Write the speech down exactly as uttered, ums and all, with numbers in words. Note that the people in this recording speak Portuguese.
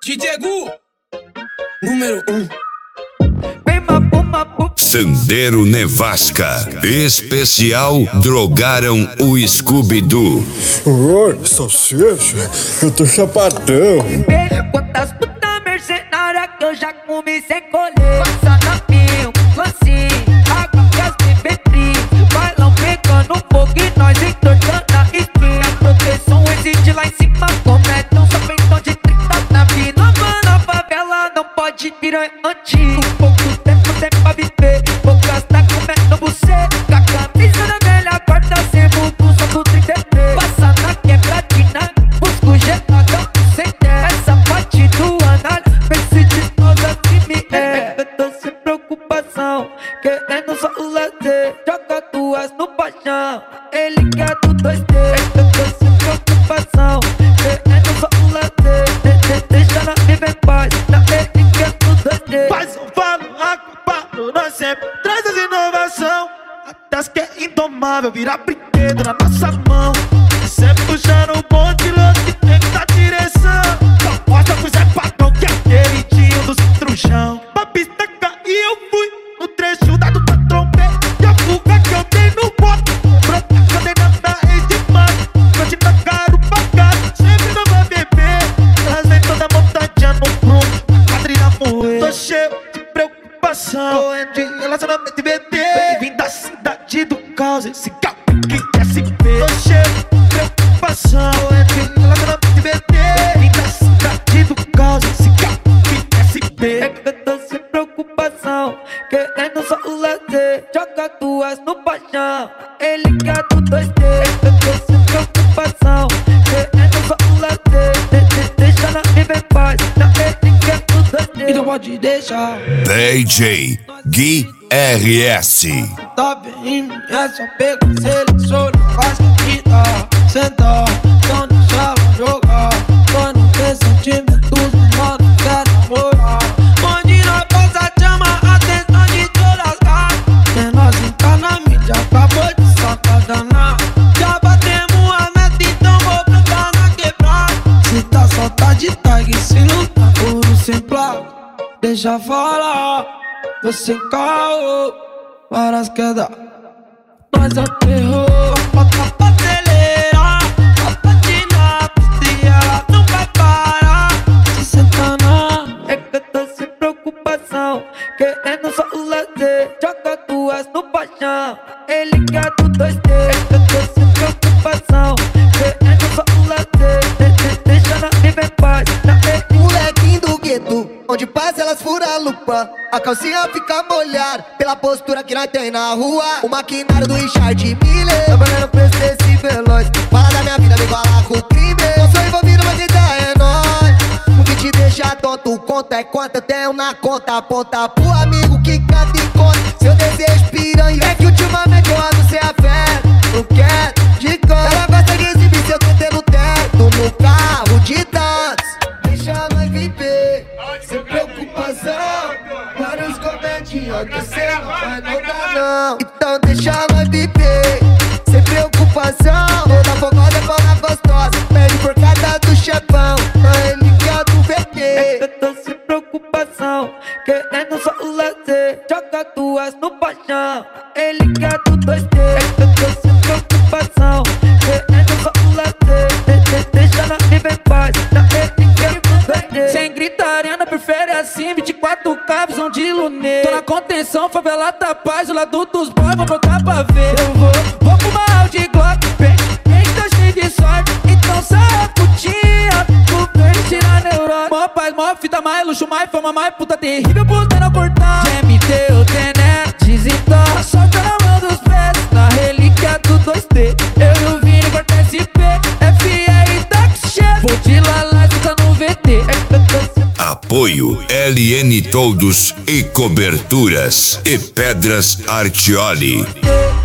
D J Gu, número um. Sandero Nevasca, especial Drogaram o Scooby-Doo. Oi, salsicha, eu tô chapadão. Quantas putas mercenárias que eu já comi sem colher. Passa na pinho, lancinho, água que as bebetris. Bailão pegando fogo e nós entortando a espinha. A proteção existe lá em cima, cometam só peitão de trinta na vida. Nova na favela não pode virar antigo. Pouco tempo tem pra viver, vou gastar comendo você. Com a camisa da velha guarda, sem vulgo, só com trinta e três. Passa na quebradina, busco geladão sem ter. Essa parte do análise, pense de nós assim me é. Eu tô sem preocupação, querendo só o lazer. Joga duas no paixão, ele quer do dois D. Eu tô sem preocupação, querendo só o lazer. De, de, deixa na viver em paz, na ele quer do dois D. Faz um falo, acopado, nós sempre traz as inovação. Até as que é indomável, virar brinquedo na nossa mão. Sempre puxando o bonde, louco que tem que dar direção. Proposta pro Zé Patrão, que é aquele tio do citrujão. Pra pista cair eu fui, no trecho dado pra trompete. E a fuga que eu dei no bote, brota que eu dei na ex demais. Hoje tá caro pagado, sempre não vai beber. Trazem toda a montadinha no prumo, quadrilha moer. Tô cheio de preocupação, correndo de relacionamento e B T. Vim da cidade do caos, esse carro que S P. Tô cheio de preocupação, correndo de relacionamento e B T. Vim da cidade do caos, esse carro que S P. É que eu tô sem preocupação, querendo só o lazer. Joga duas no paixão, ele quer do dois D. É que eu tô sem preocupação, querendo só o lazer. De, de, deixa na viver em paz, na ele quer do dois D. Então pode deixar. D J Gui R S. Tá bem, é só pegar, seleciona, faz quita, senta, então deixa ela jogar. Quando tem sentimentos, mano, quer namorar. Onde nós passa, chama a atenção de todas as gatas. Tem nós entrar na mídia, acabou de sacar danar. Já batemos a meta, então vou plantar na quebrada. Se tá só tá de tag, se não tá ouro sem placa. Deixa falar, tô sem carro, várias quedas, nós aterrou. Bota pra acelerar, a patina, e ela não vai parar. Se senta na. É que eu tô sem preocupação, querendo só o lazer. Joga duas no paixão, ele quer do dois D. É que eu tô sem preocupação, querendo só o lazer. De, de, deixa na viver em paz, na ele. Molequinho do gueto, onde passa elas furam a lupa. A calcinha fica molhada pela postura que nós tem na rua. O maquinário do Richard Miller, trabalhando no preço desse veloz. Fala da minha vida, vem falar com o crime. Não sou envolvido, mas ainda é nóis. O que te deixa tonto, conta é quanto eu tenho na conta. Aponta pro amigo que canta e conta seu desejo piranha. É que ultimamente eu ando sem a fé, não quero de conta. Ela gosta de exibir seu T T no teto, no carro de tantos. Deixa nós viver, sem preocupação. Vários comediantes, você não vai não dar não. Então deixa nós viver, sem preocupação. Toda fogada é bola gostosa, pede por cada do chefão. Ele quer do V T. É que eu tô sem preocupação, querendo só o lazer. Joga duas no paixão, ele quer do dois D. É que eu tô sem preocupação, querendo só o lazer. De, de, deixa na viver em paz, na ele quer do dois D. Sem gritaria, não prefere assim, vinte e quatro K, visão de lunê. Tô na contenção, favela tá paz, o lado dos boys, vou botar pra ver. Eu vou, vou pro mal de Glock, bem, bem, tá cheio de sorte. Então sai a putinha, pro bem tirar neurose. Mó paz, mó fita, mais luxo, mais fama, mais puta terrível, puta não cortar. G M T, o Tené, desentola, solta na mão dos pés, na relíquia do dois D. Eu e o Vini, corta S P, F R, táxi, chefe. Vou de lalá, fica no V T. Apoio L N Todos e Coberturas e Pedras Artioli.